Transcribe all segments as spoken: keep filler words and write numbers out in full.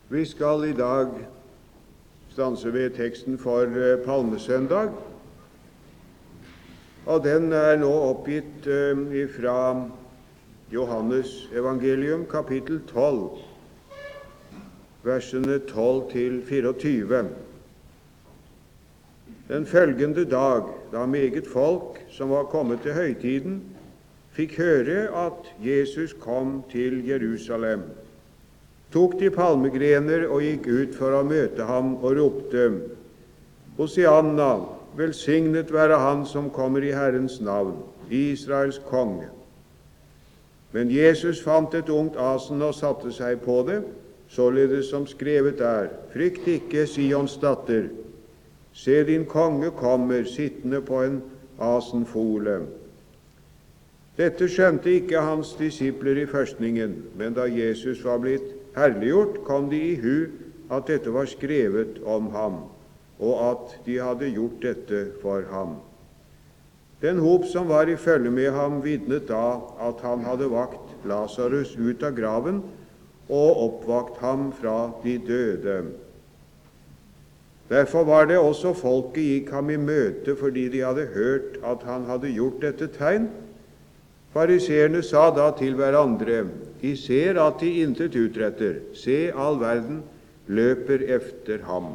Vi skal i dag stanse ved teksten for Palmesøndag, og den er nå oppgitt fra Johannes evangelium, kapittel tolv, versene tolv til fireogtyve. Den følgende dag, da meget folk som var kommet til høytiden, fikk høre at Jesus kom til Jerusalem, tok de palmegrener og gikk ut for å møte ham og ropte: Hosianna, velsignet være han som kommer i Herrens navn, Israels konge. Men Jesus fant et ungt asen og satte seg på det, således som skrevet er: Frykt ikke, Sions datter, se din konge kommer sittende på en asenfole. Dette skjønte ikke hans disipler i førstningen, men da Jesus var blitt herliggjort, kom de i hu at dette var skrevet om ham, og at de hadde gjort dette for ham. Den hop som var i følge med ham, vitnet da at han hadde vakt Lasarus ut av graven og oppvakt ham fra de døde. Derfor var det også folket gikk ham i møte, fordi de hadde hørt at han hadde gjort dette tegn. Fariseerne sa da til hverandre: De ser at de intet utretter. Se, all verden løper efter ham.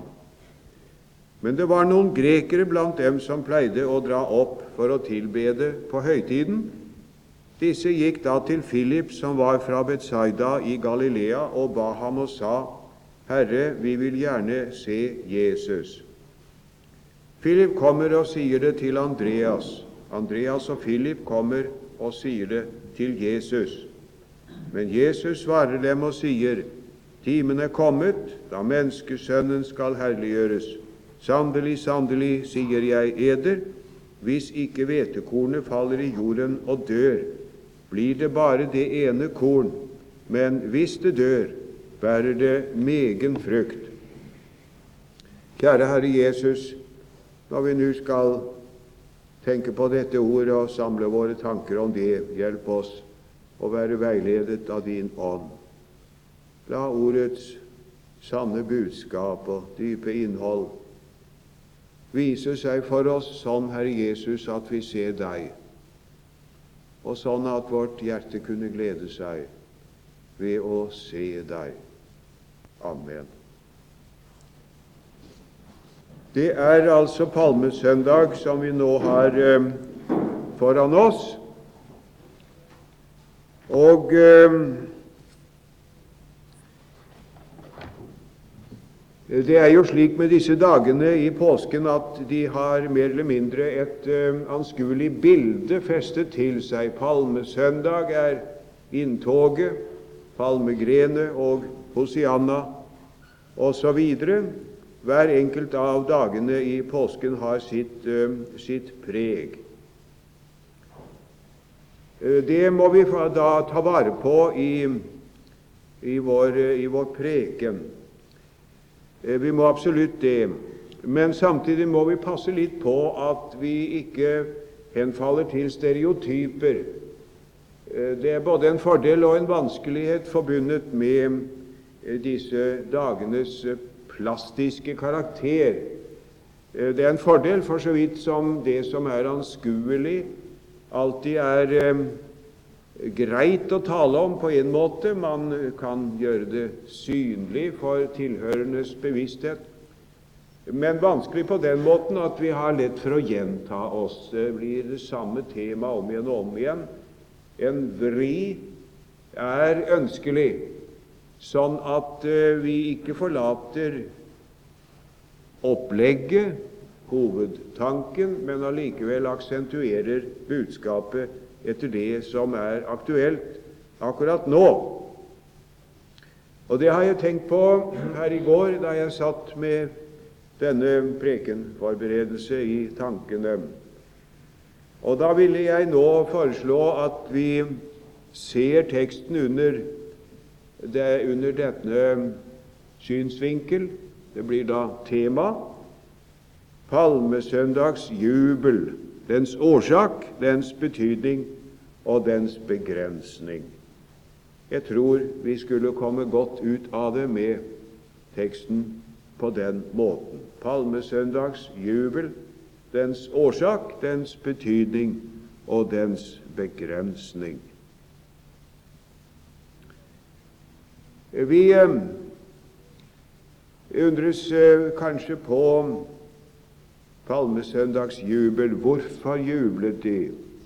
Men det var noen grekere blant dem som pleide å dra opp for å tilbede på høytiden. Disse gikk da til Philip, som var fra Betsaida i Galilea, og ba ham og sa: Herre, vi vil gjerne se Jesus. Philip kommer og sier det til Andreas. Andreas og Philip kommer og sier det til Jesus. Men Jesus svarer dem og sier: Timen er kommet, da menneskesønnen skal herliggjøres. Sannelig, sannelig, sier jeg eder, hvis ikke hvetekornet faller i jorden og dør, blir det bare det ene korn, men hvis det dør, bærer det megen frukt. Kjære Herre Jesus, når vi nå skal tenke på dette ordet og samle våre tanker om det, hjelp oss å være veiledet av din ånd. La ordets sanne budskap og dype innhold vise seg for oss sånn, Herre Jesus, at vi ser deg, og sånn at vårt hjerte kunne glede seg ved å se deg. Amen. Det er altså Palmesøndag som vi nå har eh, foran oss. Og eh, det er jo slik med disse dagene i påsken at de har mer eller mindre et eh, anskuelig bilde festet til seg. Palmesøndag er inntoget, palmegrene og Hosianna og så videre. Hver enkelt av dagene i påsken har sitt, uh, sitt preg. Uh, det må vi da ta vare på i, i, vår, uh, i vår preken. Uh, vi må absolutt det. Men samtidig må vi passe litt på at vi ikke henfaller til stereotyper. Uh, det er både en fordel og en vanskelighet forbundet med uh, disse dagenes uh, plastiske karakter. Det er en fordel for så vidt som det som er anskuelig, alltid er eh, greit å tale om på en måte. Man kan gjøre det synlig for tilhørendes bevissthet, men vanskelig på den måten at vi har lett for å gjenta oss. Det blir det samme tema om igjen og om igjen. En vri er ønskelig, sånn at uh, vi ikke forlater opplegget, hovedtanken, men allikevel aksentuerer budskapet etter det som er aktuelt akkurat nå. Og det har jeg tenkt på her i går, da jeg satt med denne prekenforberedelse i tankene. Og da ville jeg nå foreslå at vi ser teksten under Det er under denne synsvinkel. Det blir da tema Palmesøndags jubel, dens årsak, dens betydning og dens begrensning. Jeg tror vi skulle komme godt ut av det med teksten på den måten. Palmesøndags jubel, dens årsak, dens betydning og dens begrensning. Vi eh, undres eh, kanskje på Palmesøndags jubel. Hvorfor jublet de?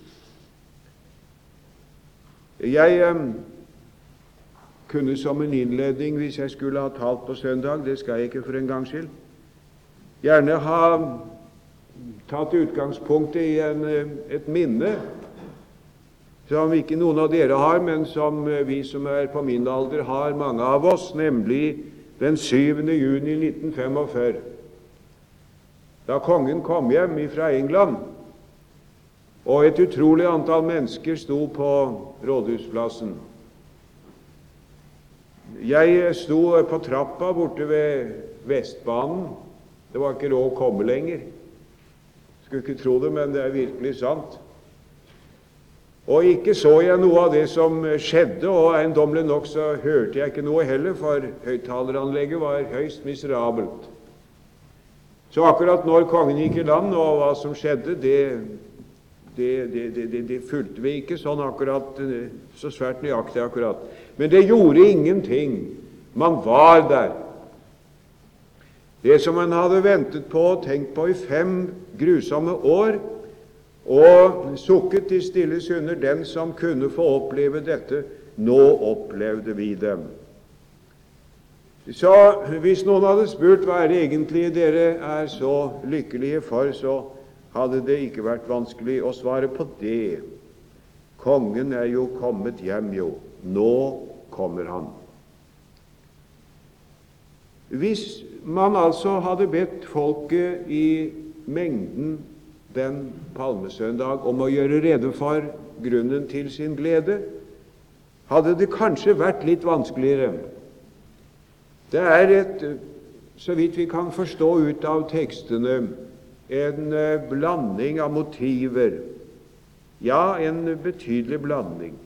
Jeg eh, kunne som en innledning, hvis jeg skulle ha talt på søndag, det skal jeg ikke for en gangs skyld, gjerne ha tatt utgangspunktet i en, et minne som ikke noen av dere har, men som vi som er på min alder har, mange av oss, nemlig den syvende juni nitten førtifem, da kongen kom hjem fra England, og et utrolig antall mennesker sto på Rådhusplassen. Jeg sto på trappa borte ved Vestbanen. Det var ikke råd å komme lenger. Skulle ikke tro det, men det er virkelig sant. Og ikke så jeg noe av det som skjedde, og eiendommelig nok så hørte jeg ikke noe heller, for høyttaleranlegget var høyst miserabelt. Så akkurat når kongen gikk i land, og hva som skjedde, det, det, det, det, det, det fulgte vi ikke sånn akkurat, så svært nøyaktig akkurat. Men det gjorde ingenting. Man var der. Det som man hadde ventet på og tenkt på i fem grusomme år, og sukket til stilles under den som kunne få oppleve dette, nå opplevde vi dem. Så hvis noen hadde spurt hva er det egentlig dere er så lykkelige for, så hadde det ikke vært vanskelig å svare på det. Kongen er jo kommet hjem, jo. Nå kommer han. Hvis man altså hadde bedt folket i mengden den palmesøndag om å gjøre rede for grunnen til sin glede, hadde det kanskje vært litt vanskeligere. Det er et, så vidt vi kan forstå ut av tekstene, en blanding av motiver. Ja, en betydelig blanding.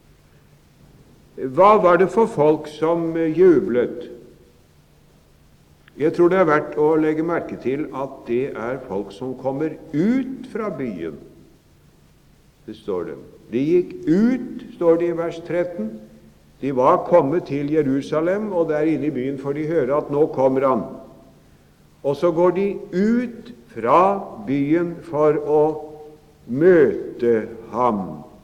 Hva var det for folk som jublet? Jeg tror det er verdt å legge merke til at det er folk som kommer ut fra byen. Det står det. De gikk ut, står det i vers tretten. De var kommet til Jerusalem, og der inne i byen får de høre at nå kommer han. Og så går de ut fra byen for å møte ham.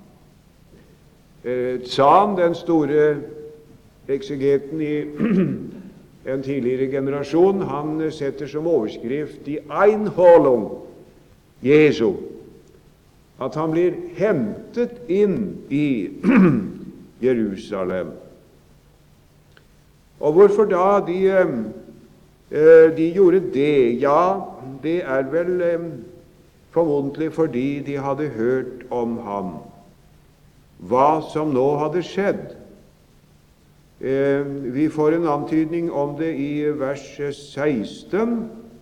Eh, Zahn, den store eksegeten i en tidligere generasjon, han setter som overskrift i Einholung Jesu, at han blir hentet inn i Jerusalem. Og hvorfor da de, de gjorde det? Ja, det er vel formodentlig fordi de hadde hørt om ham, hva som nå hadde skjedd. Eh, vi får en antydning om det i vers seksten,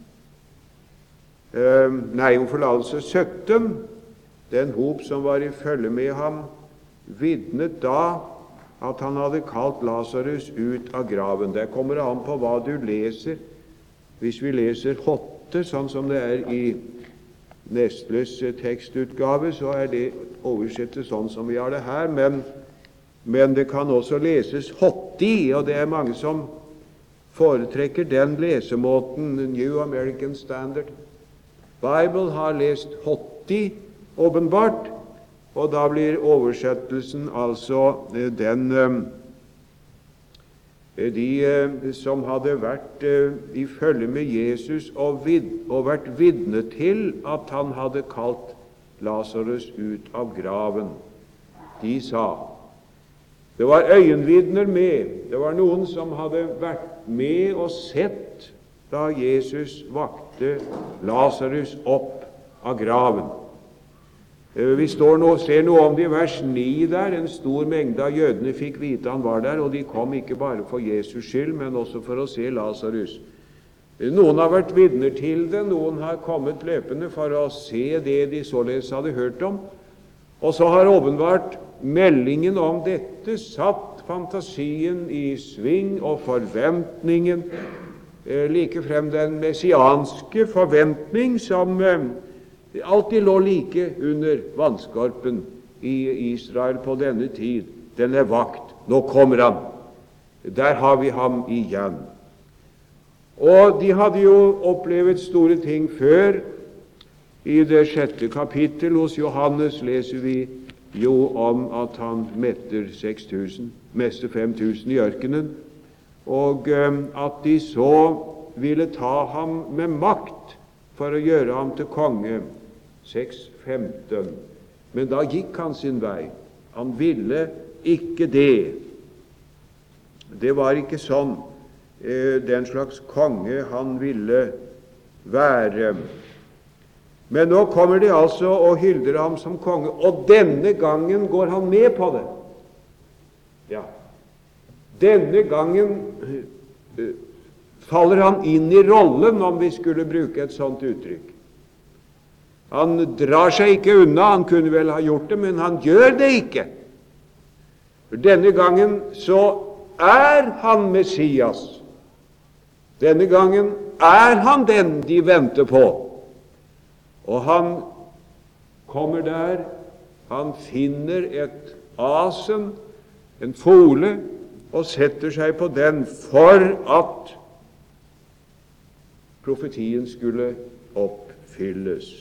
eh, nei, om forlatelse sytten. Den hop som var i følge med ham, vitnet da at han hadde kalt Lazarus ut av graven. Det kommer an på hva du leser. Hvis vi leser Hotte, sånn som det er i Nestles tekstutgave, så er det oversettet sånn som vi har det her, men Men det kan også leses Hotti, og det er mange som foretrekker den lesemåten, New American Standard Bible har lest Hotti, åpenbart, og da blir oversettelsen altså den de som hadde vært i følge med Jesus og, vid, og vært vitne til at han hadde kalt Lazarus ut av graven. De sa, det var øyenvitner med, det var noen som hadde vært med og sett da Jesus vakte Lazarus opp av graven. Vi står nå, ser noe om det i vers ni der. En stor mengde av jødene fikk vite han var der, og de kom ikke bare for Jesus skyld, men også for å se Lazarus. Noen har vært vitner til det, noen har kommet løpende for å se det de således hadde hørt om, og så har åpenbart meldingen om dette satt fantasien i sving og forventningen eh, like frem den messianske forventning som eh, alltid lå like under vannskorpen i Israel på denne tid. Den er vakt. Nå kommer han. Der har vi ham igjen. Og de hadde jo opplevd store ting før. I det sjette kapittel hos Johannes leser vi jo om at han metter seks tusen, mester fem tusen i ørkenen, og um, at de så ville ta ham med makt for å gjøre ham til konge. seks femten. Men da gikk han sin vei. Han ville ikke det. Det var ikke sånn eh, den slags konge han ville være. Men nå kommer de altså og hyller ham som konge, og denne gangen går han med på det. Ja, denne gangen uh, faller han inn i rollen, om vi skulle bruke et sånt uttrykk. Han drar seg ikke unna. Han kunne vel ha gjort det, men han gjør det ikke. For denne gangen så er han Messias. Denne gangen er han den de venter på. Og han kommer der, han finner et asen, en fole, og setter seg på den for at profetien skulle oppfylles.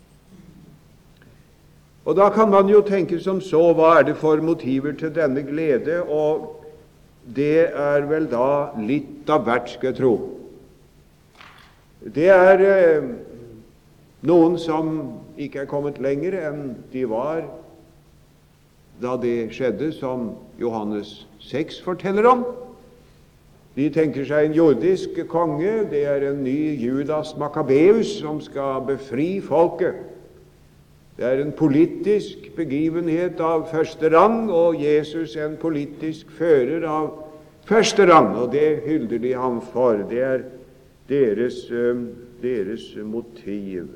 Og da kan man jo tenke som så, hva er det for motiver til denne glede? Og det er vel da litt av hvert, skal jeg tro. Det er eh, noen som ikke er kommet lenger enn de var da det skjedde, som Johannes seks forteller om. De tenker seg en jordisk konge. Det er en ny Judas Maccabeus som skal befri folket. Det er en politisk begivenhet av første rang, og Jesus er en politisk fører av første rang, og det hyller de ham for. Det er deres, deres motiv.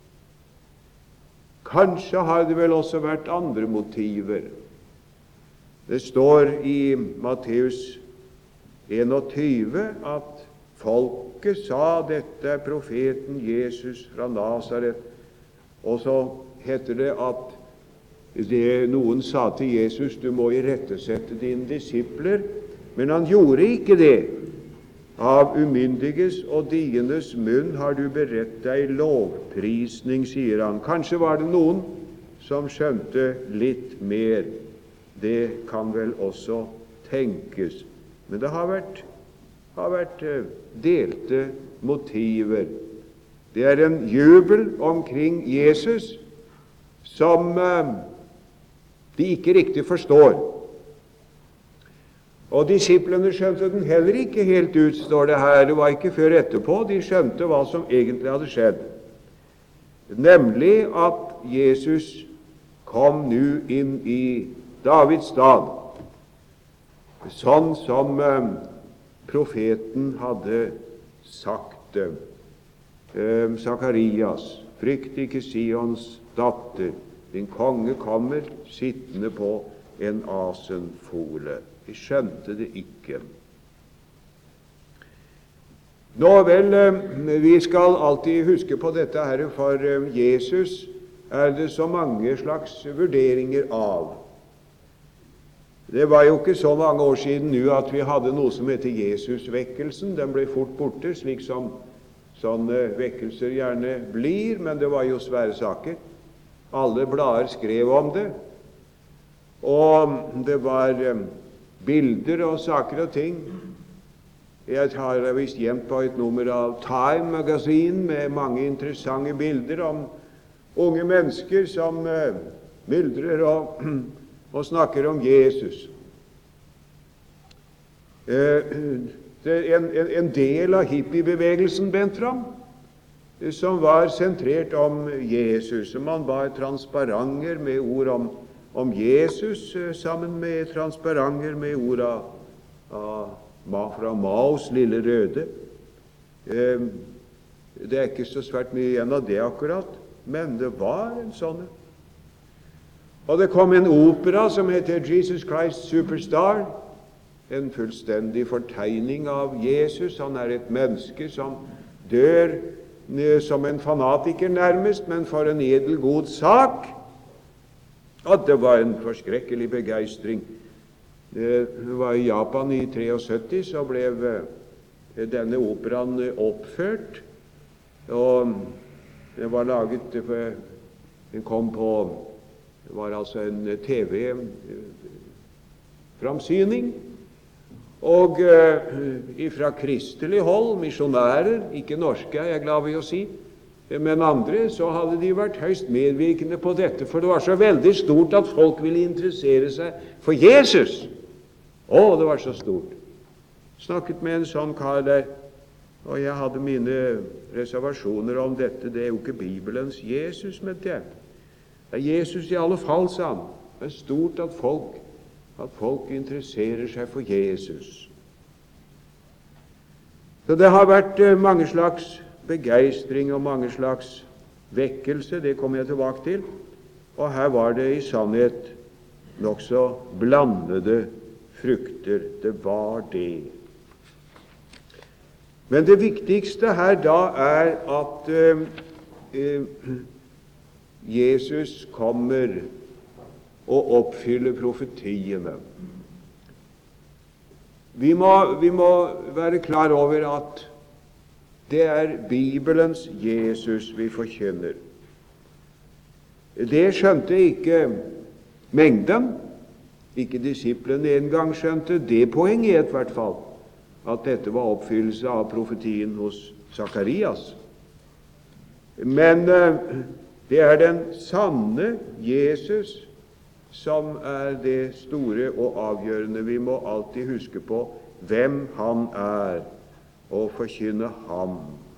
Kanskje har det vel også vært andre motiver. Det står i Matteus enogtyve at folket sa, dette er profeten Jesus fra Nazaret, og så heter det at det noen sa til Jesus, du må irettesette dine disipler, men han gjorde ikke det. Av umyndiges og dienes munn har du beredt deg lovprisning, sier han. Kanskje var det noen som skjønte litt mer. Det kan vel også tenkes. Men det har vært, har vært delte motiver. Det er en jubel omkring Jesus som eh, de ikke riktig forstår. Og disiplene skjønte den heller ikke helt ut, står det her. Det var ikke før etterpå de skjønte hva som egentlig hadde skjedd. Nemlig at Jesus kom nå inn i Davids dal, sånn som eh, profeten hadde sagt det. Eh, Zakarias, frykt ikke Sions datter, din konge kommer sittende på en asenfole. De skjønte det ikke. Nå vel, vi skal alltid huske på dette her, for Jesus er det så mange slags vurderinger av. Det var jo ikke så mange år siden nå at vi hadde noe som heter Jesusvekkelsen. Den ble fort borte, slik som sånne vekkelser gjerne blir, men det var jo svære saker. Alle blader skrev om det, og det var um, bilder og saker og ting. Jeg har visst gjemt på et nummer av Time Magazine med mange interessante bilder om unge mennesker som uh, myldrer og, og snakker om Jesus. Uh, det er en, en, en del av hippiebevegelsen bent fram, som var sentrert om Jesus. Man bar transparenter med ord om, om Jesus, sammen med transparenter med ord av, av, fra Maos lille røde. Det er ikke så svært mye igjen av det akkurat, men det var en sånn. Og det kom en opera som heter Jesus Christ Superstar, en fullstendig fortegning av Jesus. Han er et menneske som dør som en fanatiker nærmest, men for en edel god sak. Og det var en forskrekkelig begeistring. Det var i Japan i syttitre, så ble denne operaen oppført, og det var laget, den kom på, det var altså en T V-framsyning, og uh, fra kristelig hold, misjonærer, ikke norske, er jeg glad ved å si, men andre, så hadde de vært høyst medvirkende på dette, for det var så veldig stort at folk ville interessere seg for Jesus. Å, det var så stort. Snakket med en sånn kar der, og jeg hadde mine reservasjoner om dette. Det er jo ikke Bibelens Jesus, mente jeg. Det er Jesus i alle fall, sa han. Det er stort at folk, at folk interesserer seg for Jesus. Så det har vært mange slags begeistring og mange slags vekkelse, det kommer jeg tilbake til. Og her var det i sannhet nokså blandede frukter. Det var det. Men det viktigste her da er at eh, eh, Jesus kommer og oppfyller profetiene. Vi må, vi må være klar over at det er Bibelens Jesus vi forkynner. Det skjønte ikke mengden, ikke disiplene en gang skjønte det poenget i hvert fall, at dette var oppfyllelse av profetien hos Zakarias. Men eh, det er den sanne Jesus som er det store og avgjørende. Vi må alltid huske på hvem han er, og forkynne ham.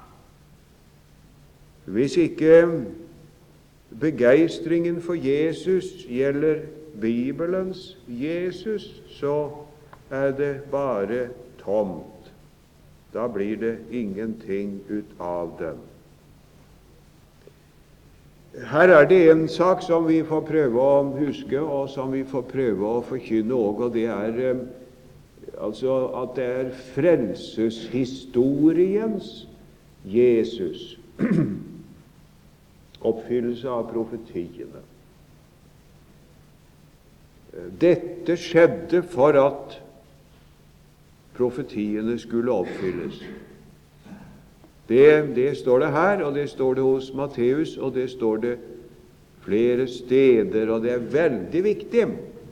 Hvis ikke begeistringen for Jesus gjelder Bibelens Jesus, så er det bare tomt. Da blir det ingenting ut av dem. Her er det en sak som vi får prøve å huske, og som vi får prøve å forkynne også, og det er eh, altså at det er frelseshistoriens Jesus. Oppfyllelse av profetiene. Dette skjedde for at profetiene skulle oppfylles. Det, det står det her, og det står det hos Matteus, og det står det flere steder, og det er veldig viktig.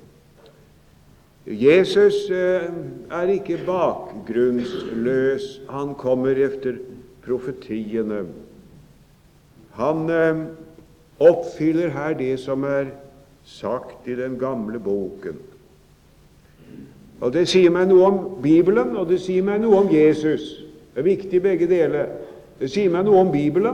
Jesus eh, er ikke bakgrunnsløs. Han kommer efter profetiene. Han eh, oppfyller her det som er sagt i den gamle boken. Og det sier meg noe om Bibelen, og det sier meg noe om Jesus. Det er viktig begge deler. Det sier meg noe om Bibelen.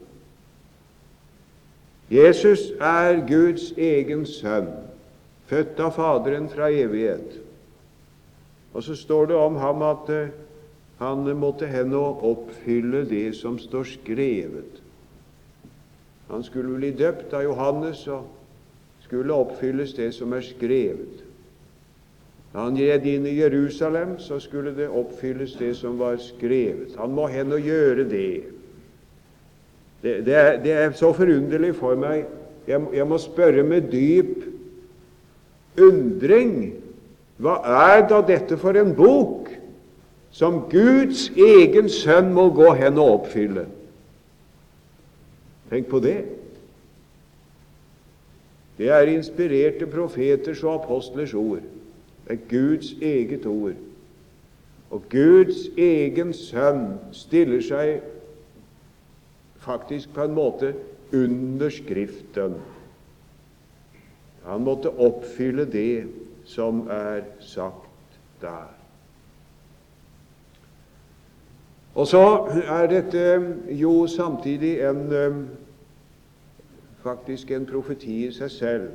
Jesus er Guds egen sønn, født av Faderen fra evighet. Og så står det om ham at uh, han måtte hen og oppfylle det som står skrevet. Han skulle bli døpt av Johannes, og skulle oppfylles det som er skrevet. Da han red inn i Jerusalem, så skulle det oppfylles det som var skrevet. Han må hen og gjøre det. Det, det, er, det er så forunderlig for meg. Jeg, jeg må spørre med dyp undring. Hva er da dette for en bok som Guds egen sønn må gå hen og oppfylle? Tenk på det. Det er inspirerte profeters og apostlers ord. Det er Guds eget ord. Og Guds egen sønn stiller seg faktisk på en måte under Skriften. Han måtte oppfylle det som er sagt der. Og så er dette jo samtidig en faktisk en profeti i seg selv.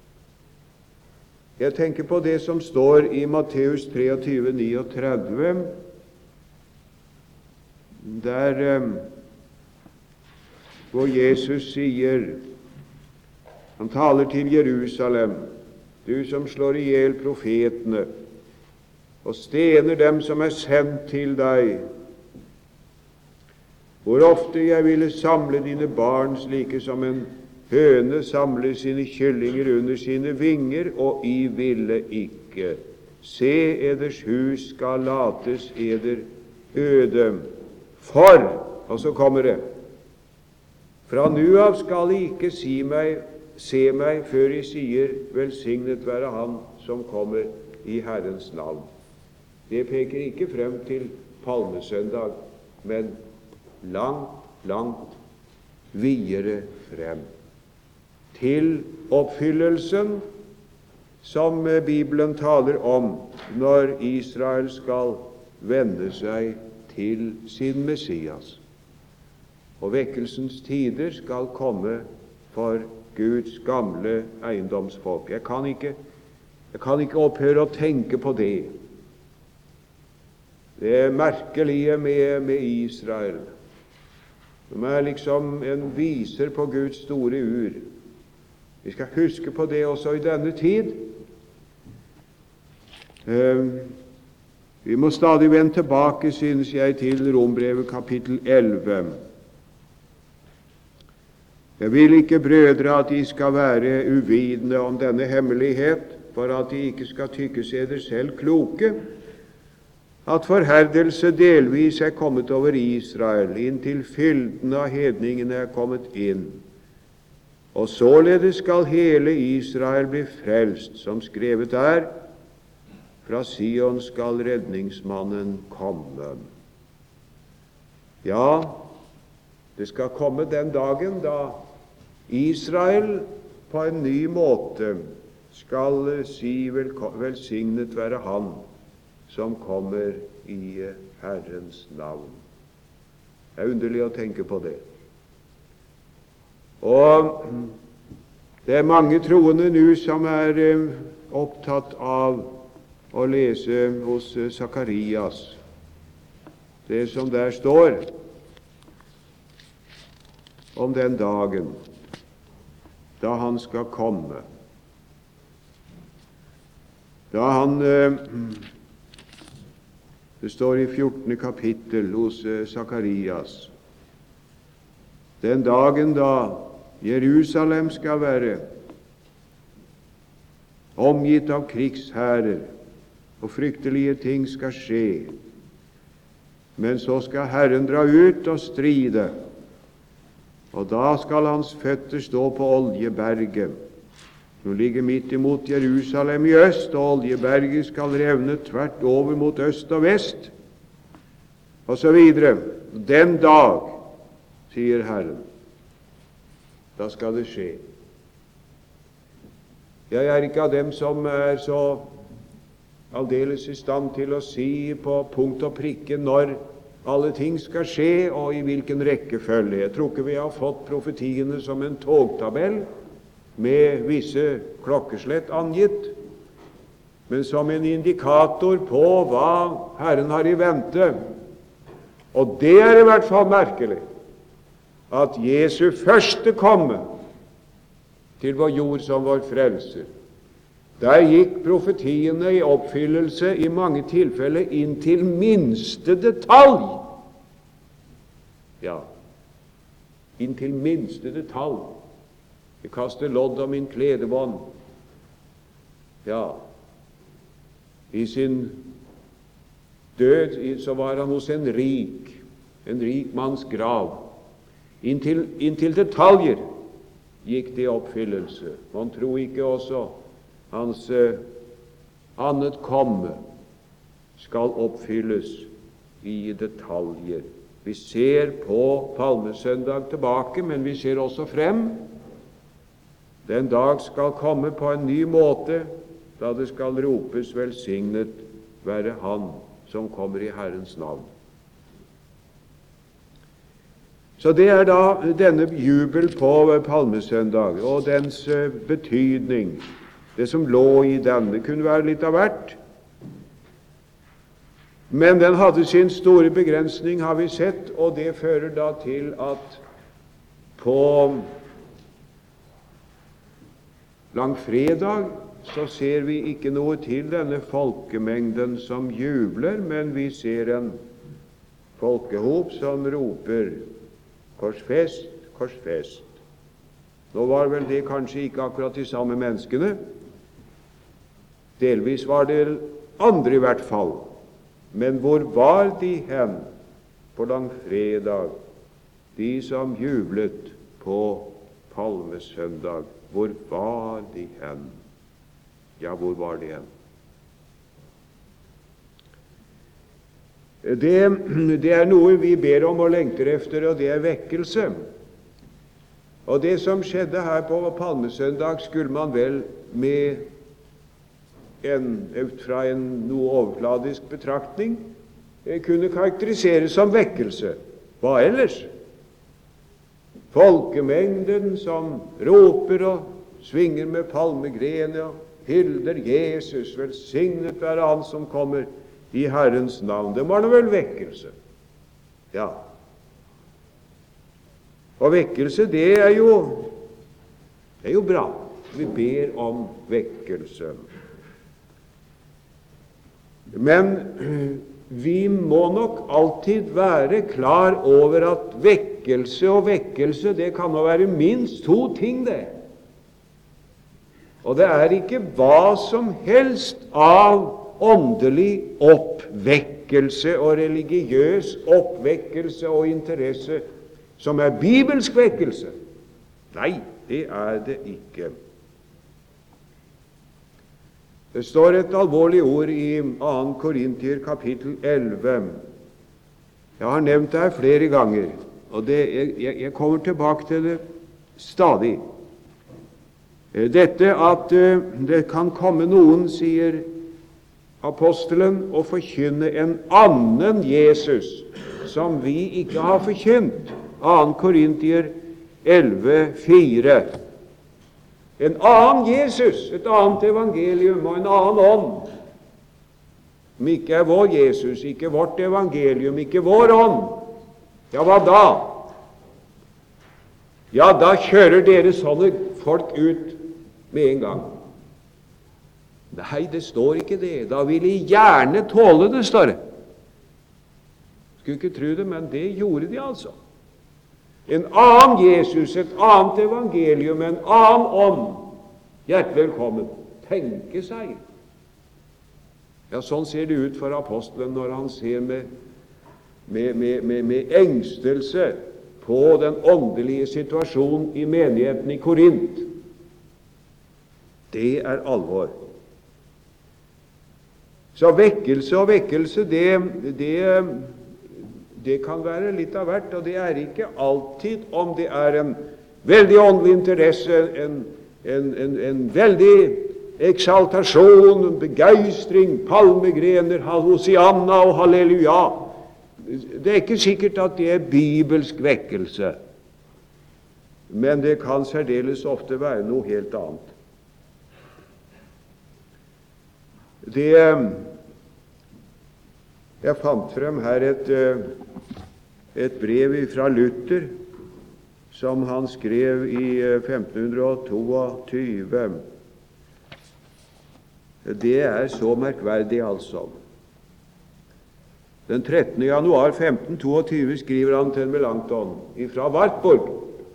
Jeg tenker på det som står i Matteus treogtyve, trettini, der eh, hvor Jesus sier, han taler til Jerusalem, du som slår i hjel profetene, og stener dem som er sendt til deg. Hvor ofte jeg ville samle dine barn, slike som en høne samler sine kyllinger under sine vinger, og I ville ikke. Se, eders hus skal lates eder øde. For, og så kommer det, fra nu av skal I ikke si meg, se meg, før I sier, velsignet være han som kommer I Herrens navn. Det peker ikke frem til palmesøndag, men langt, langt videre frem. Til oppfyllelsen som Bibelen taler om når Israel skal vende seg til sin Messias. Og vekkelsens tider skal komme for Guds gamle eiendomsfolk. Jeg kan ikke, jeg kan ikke opphøre å tenke på det. Det er merkelige med, med Israel. De er liksom en viser på Guds store ur. Vi skal huske på det også I denne tid. Uh, vi må stadig vende tilbake, synes jeg, til Rombrevet kapittel elleve. Jeg vil ikke, brødre, at de skal være uvitende om denne hemmelighet, for at de ikke skal tykke seg dere selv kloke, at forherdelse delvis er kommet over Israel, inntil fylden av hedningene er kommet inn. Og således skal hele Israel bli frelst, som skrevet er, fra Sion skal redningsmannen komme. Ja, det skal komme den dagen da Israel på en ny måte skal si velsignet være han som kommer I Herrens navn. Det er underlig å tenke på det. Og det er mange troende nå som er opptatt av å lese hos Sakarias det som der står om den dagen da han skal komme. Da han Det står I fjortende kapittel hos Sakarias. Den dagen da Jerusalem skal være omgitt av krigshærer, og fryktelige ting skal skje. Men så skal Herren dra ut og stride, og da skal hans føtter stå på Oljeberget. Nå ligger midt imot Jerusalem I øst, og Oljeberget skal revne tvert over mot øst og vest, og så videre. Den dag, sier Herren, da skal det skje. Jeg er ikke av dem som er så aldeles I stand til å si på punkt og prikke når alle ting skal skje, og I hvilken rekkefølge. Jeg tror ikke vi har fått profetiene som en togtabell med visse klokkeslett angitt, men som en indikator på hva Herren har I vente. Og det er I hvert fall merkelig, at Jesu første komme til vår jord som vår frelser, der gikk profetiene I oppfyllelse I mange tilfeller inn til minste detalj. Ja, inn til minste detalj. Jeg kaster lodd om min kledebånd. Ja, I sin død så var han hos en rik, en rik manns grav. Inntil, inntil detaljer gikk det I oppfyllelse. Man tror ikke også hans eh, annet komme skal oppfylles I detaljer. Vi ser på palmesøndag tilbake, men vi ser også frem. Den dag skal komme på en ny måte, da det skal ropes velsignet være han som kommer I Herrens navn. Så det er da denne jubel på palmesøndag, og dens betydning. Det som lå I denne kunne være litt av hvert, men den hadde sin store begrensning, har vi sett, og det fører da til at på langfredag så ser vi ikke noe til denne folkemengden som jubler, men vi ser en folkehop som roper korsfest, korsfest. Nå var vel det kanskje ikke akkurat de samme menneskene. Delvis var det andre i hvert fall. Men hvor var de hen på langfredag, de som jublet på palmesøndag? Hvor var de hen? Ja, hvor var de hen? Det, det er noe vi ber om og lengter efter, og det er vekkelse. Og det som skjedde her på palmesøndag, skulle man vel med en, ut fra en noe overfladisk betraktning kunne karakterisere som vekkelse. Hva ellers? Folkemengden som roper og svinger med palmegrener og hyller Jesus, velsignet være Han som kommer i Herrens navn. Det var nå vel vekkelse. Ja. Og vekkelse, det er jo det er jo bra. Vi ber om vekkelse. Men vi må nok alltid være klar over at vekkelse og vekkelse, det kan jo være minst to ting, det. Og det er ikke hva som helst av åndelig oppvekkelse og religiøs oppvekkelse og interesse som er bibelsk vekkelse. Nei, det er det ikke. Det står et alvorlig ord i andre Korintier kapittel elleve. Jeg har nevnt det her flere ganger, og det, jeg, jeg kommer tilbake til det stadig. Dette at uh, det kan komme noen, sier apostelen, og forkynne en annen Jesus som vi ikke har forkynt. andre Korintier elleve fire. En annen Jesus, et annet evangelium og en annen ånd, som ikke er vår Jesus, ikke vårt evangelium, ikke vår ånd. Ja, hva da? Ja, da kjører dere sånne folk ut med en gang. Nei, det står ikke det. Da vil de gjerne tåle det, står det. Skulle ikke tro det, men det gjorde de altså. En annen Jesus, et annet evangelium, en annen ånd. Hjertelig velkommen. Tenke seg. Ja, sånn ser det ut for apostelen når han ser med, med, med, med, med engstelse på den åndelige situasjonen i menigheten i Korint. Det er alvor. Så vekkelse og vekkelse, det, det Det kan være litt av hvert, og det er ikke alltid om det er en veldig åndelig interesse, en, en, en, en veldig eksaltasjon, begeistring, palmegrener, hosianna og halleluja. Det er ikke sikkert at det er bibelsk vekkelse, men det kan særdeles ofte være noe helt annet. Det Jeg fant frem her et, et brev fra Luther som han skrev i femten tjueto. Det er så merkverdig, altså. Den trettende januar femten tjueto skriver han til Melanchthon fra Wartburg.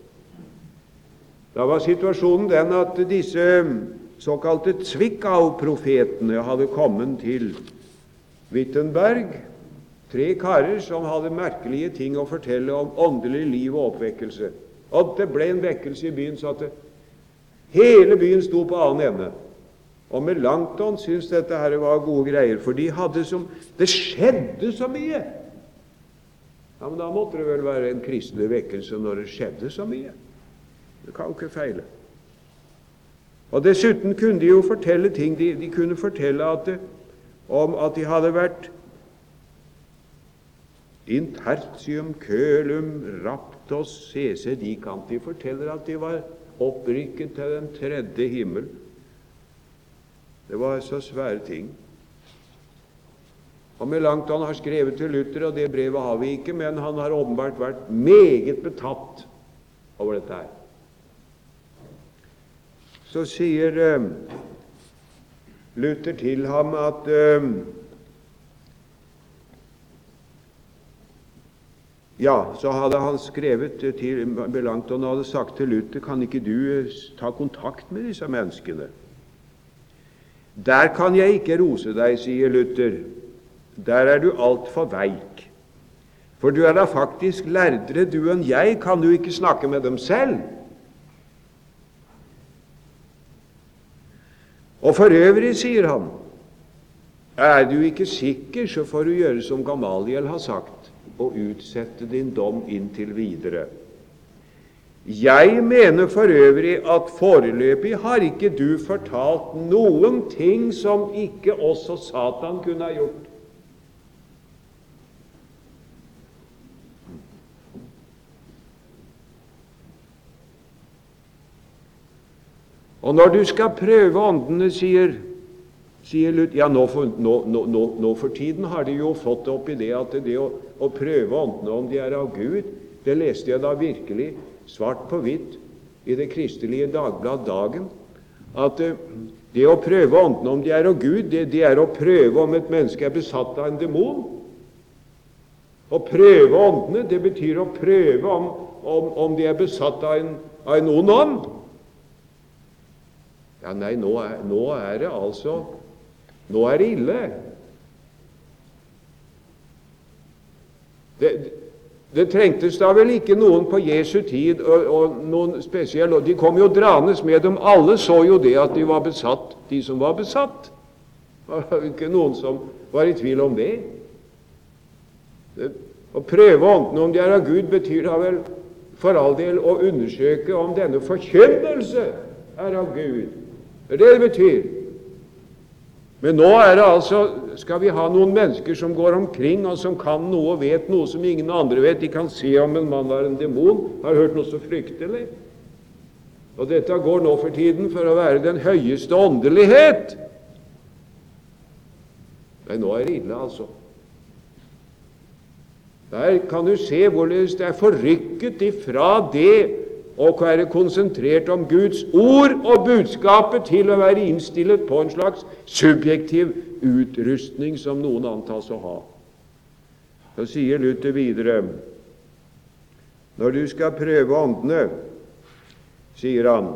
Da var situasjonen den at disse såkalte Zwickau-profetene hadde kommet til Wittenberg, tre karer som hadde merkelige ting å fortelle om åndelig liv og oppvekkelse. Og det ble en vekkelse i byen, så at det, hele byen sto på annen ende. Og Melanchthon syntes dette her var gode greier, for de hadde som, det skjedde så mye. Ja, men da måtte det vel være en kristelig vekkelse når det skjedde så mye. Det kan jo ikke feile. Og dessuten kunne de jo fortelle ting. De, de kunne fortelle at det, om at de hadde vært in tertium coelum raptos sese dicant. De forteller at de var opprykket til den tredje himmel. Det var så svære ting. Og Melanchthon har skrevet til Luther, og det brevet har vi ikke, men han har åpenbart vært meget betatt over dette her. Så sier Luther til ham at uh, ja, så hadde han skrevet til Melanchthon og hadde sagt til Luther, kan ikke du ta kontakt med disse menneskene? Der kan jeg ikke rose deg, sier Luther. Der er du alt for veik. For du er da faktisk lærdere du enn jeg, kan du ikke snakke med dem selv? Og for øvrig, sier han, er du ikke sikker, så får du gjøre som Gamaliel har sagt, og utsette din dom inntil videre. Jeg mener for øvrig at foreløpig har ikke du fortalt noen ting som ikke også Satan kunne ha gjort. Og når du skal prøve åndene, sier, sier Luther, ja, nå for, nå, nå, nå for tiden har de jo fått opp i det at det å, å prøve åndene om de er av Gud, det leste jeg da virkelig svart på hvitt i det kristelige dagblad Dagen, at det å prøve åndene om de er av Gud, det, det er å prøve om et menneske er besatt av en demon. Å prøve åndene, det betyr å prøve om, om, om de er besatt av en, av en ond ånd. Ja, nei, nå er, nå er det altså, nå er det ille. Det, det trengtes da vel ikke noen på Jesu tid, og, og noen spesielle, og de kom jo dranes med dem. Alle så jo det at de var besatt, de som var besatt. Det var ikke noen som var i tvil om det. det å prøve åndene om de er av Gud, betyr da vel for all del å undersøke om denne forkynnelse er av Gud. Det er det det betyr. Men nå er det altså, skal vi ha noen mennesker som går omkring og som kan noe og vet noe som ingen andre vet. De kan se om en mann er en demon, har hørt noe så fryktelig. Og dette går nå for tiden for å være den høyeste åndelighet. Nei, nå er det ille, altså. Der kan du se hvorledes det er forrykket ifra det og være konsentrert om Guds ord og budskapet til å være innstillet på en slags subjektiv utrustning som noen antas å ha. Så sier Luther videre, når du skal prøve åndene, sier han,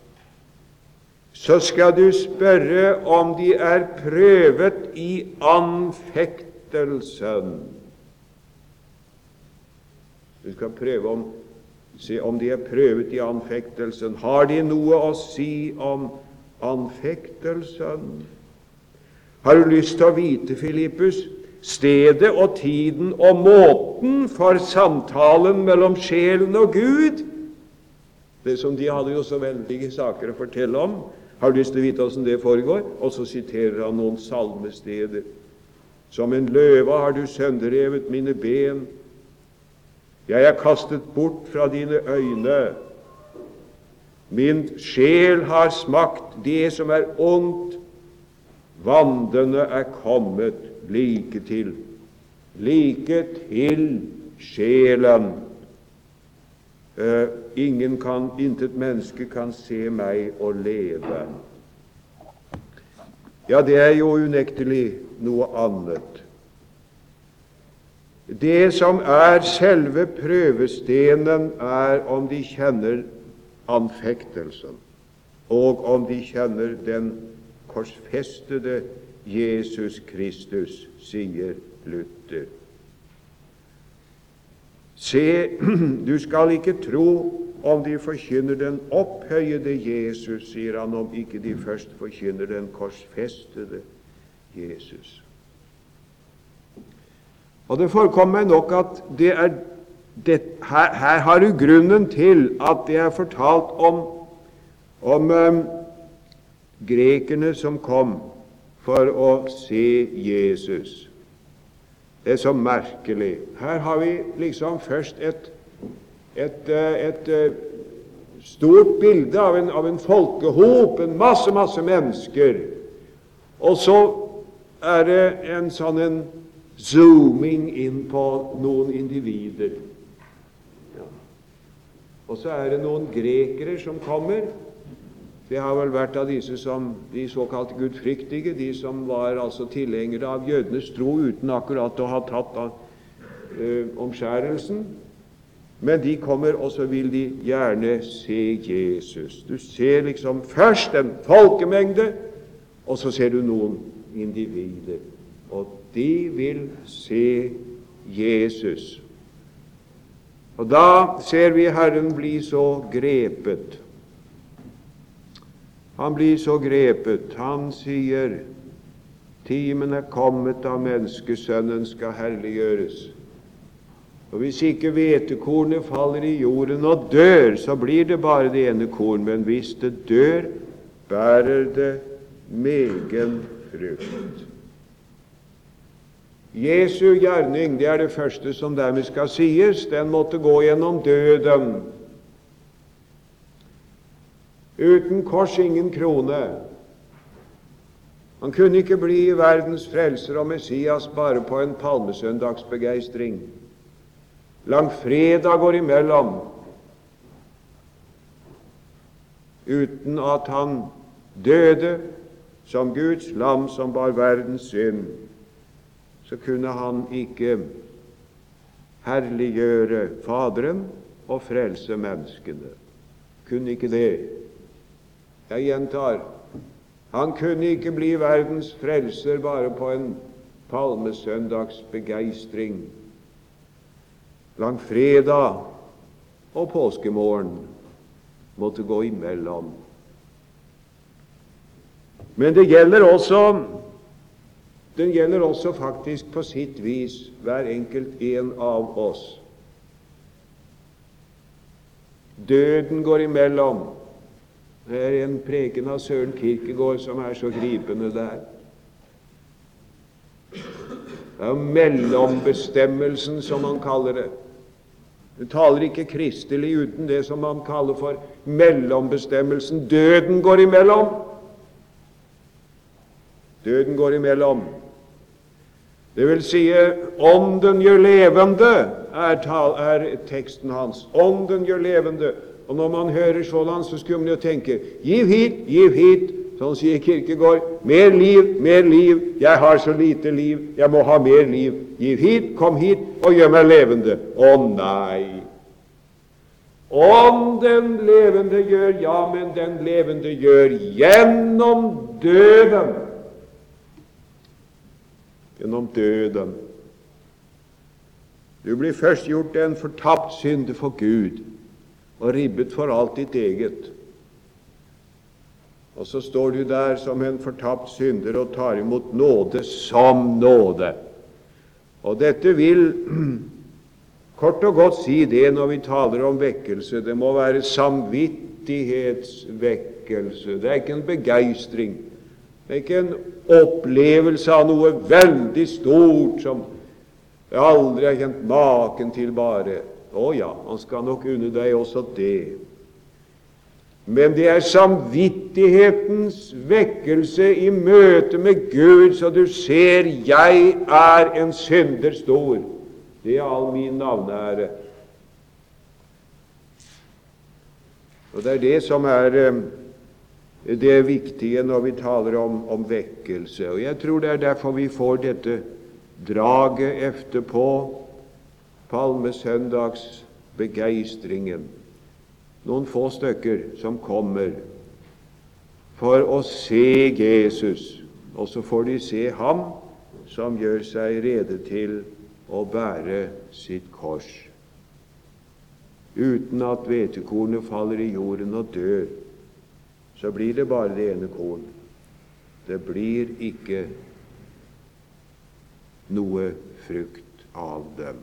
så skal du spørre om de er prøvet i anfektelsen. Du skal prøve om Se om de er prøvet i anfektelsen. Har de noe å si om anfektelsen? Har du lyst til å vite, Filippus, stedet og tiden og måten for samtalen mellom sjelen og Gud? Det som de hadde jo så veldige saker å fortelle om. Har du lyst til å vite hvordan det foregår? Og så siterer han noen salmesteder. Som en løve har du sønderrevet mine ben. Jeg er kastet bort fra dine øyne. Min sjel har smakt det som er ondt. Vandene er kommet like til, like til sjelen. Uh, ingen kan, intet menneske kan se meg og leve. Ja, det er jo unektelig noe annet. Det som er selve prøvestenen, er om de kjenner anfektelsen, og om de kjenner den korsfestede Jesus Kristus, sier Luther. Se, du skal ikke tro om de forkynner den opphøyede Jesus, sier han, om ikke de først forkynner den korsfestede Jesus. Og det forekommer meg nok at det er det, her, her har du grunnen til at det er fortalt om, om um, grekerne som kom for å se Jesus. Det er så merkelig. Her har vi liksom først et, et, et, et stort bilde av en, av en folkehop, en masse, masse mennesker. Og så er det en sånn en zooming inn på noen individer. Ja. Og så er det noen grekere som kommer, Det har vel vært av disse som de såkalte gudfryktige, de som var altså tilhengere av jødenes tro uten akkurat å ha tatt av øh, omskjærelsen. Men de kommer, og så vil de gjerne se Jesus. Du ser liksom først en folkemengde, og så ser du noen individer. Og de vil se Jesus. Og da ser vi Herren bli så grepet. Han blir så grepet. Han sier, timen er kommet da menneskesønnen skal herliggjøres. Og hvis ikke hvetekornet faller i jorden og dør, så blir det bare det ene korn, men hvis det dør, bærer det megen frukt. Jesu gjerning, det er det første som dermed skal sies, den måtte gå gjennom døden. Uten kors ingen krone. Han kunne ikke bli verdens frelser og Messias bare på en palmesøndagsbegeistring. Langfredag går imellom, uten at han døde som Guds lam som bar verdens synd. Så kunne han ikke herliggjøre Faderen og frelse menneskene. Kunne ikke det. Jeg gjentar, han kunne ikke bli verdens frelser bare på en palmesøndagsbegeistring. Langfredag og påskemorgen måtte gå imellom. Men det gjelder også, den gjelder også faktisk på sitt vis hver enkelt en av oss. Døden går imellom. Det er en preken av Søren Kierkegaard som er så gripende der. Det er mellombestemmelsen, som han kaller det. Du taler ikke kristelig uten det som han kaller for mellombestemmelsen. Døden går imellom. Døden går imellom. Det vil si, ånden gjør levende, er, tal, er teksten hans. Ånden gjør levende. Og når man hører sådan, så skulle man jo tenke, giv hit, giv hit, sånn sier Kierkegaard, mer liv, mer liv, jeg har så lite liv, jeg må ha mer liv, giv hit, kom hit, og gjør meg levende. Å nei! Om den levende gjør, ja, men den levende gjør gjennom døden. Gjennom døden. Du blir først gjort en fortapt synde for Gud, og ribbet for alt ditt eget. Og så står du der som en fortapt synder og tar imot nåde som nåde. Og dette vil kort og godt si det når vi taler om vekkelse. Det må være samvittighetsvekkelse. Det er ikke en begeistring. Det er ikke en opplevelse av noe veldig stort som jeg aldri har kjent maken til bare. Å ja, han skal nok unne deg også det. Men det er samvittighetens vekkelse i møte med Gud, så du ser, jeg er en synder stor. Det er all min navneære. Og det er det som er det viktige når vi taler om, om vekkelse. Og jeg tror det er derfor vi får dette draget efterpå, palmesøndagsbegeistringen. Noen få stykker som kommer for å se Jesus, og så får de se ham som gjør seg rede til å bære sitt kors. Uten at hvetekornet faller i jorden og dør, så blir det bare det ene korn. Det blir ikke noe frukt av dem.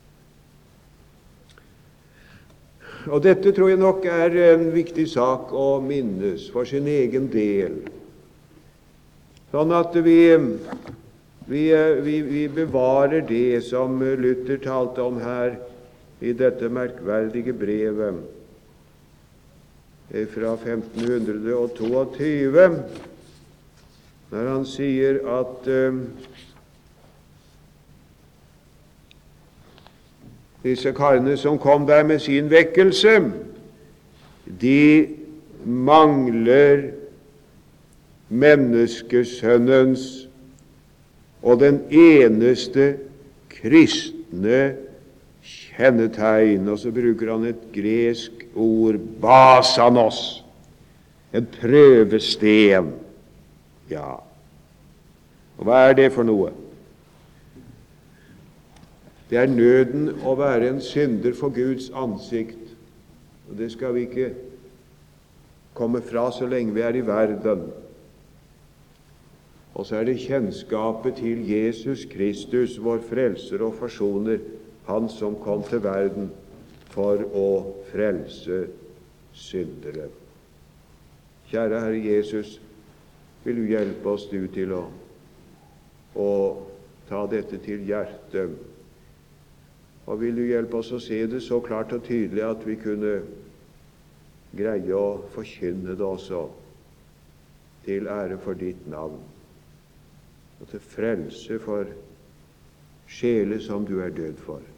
Og dette tror jeg nok er en viktig sak å minnes for sin egen del, sånn at vi, vi, vi, vi bevarer det som Luther talte om her i dette merkverdige brevet fra femten tjueto, når han sier at uh, disse karene som kom der med sin vekkelse, de mangler menneskesønnens og den eneste kristne kjennetegn. Og så bruker han et gresk ord, basanos, en prøvesten. Ja, og hva er det for noe? Det er nøden å være en synder for Guds ansikt, og det skal vi ikke komme fra så lenge vi er i verden. Og så er det kjennskapet til Jesus Kristus, vår frelser og forsoner, han som kom til verden for å frelse syndere. Kjære Herre Jesus, vil du hjelpe oss du til å, å ta dette til hjertet, og vil du hjelpe oss å se det så klart og tydelig at vi kunne greie å forkynne det også, til ære for ditt navn, og til frelse for sjeler som du er død for.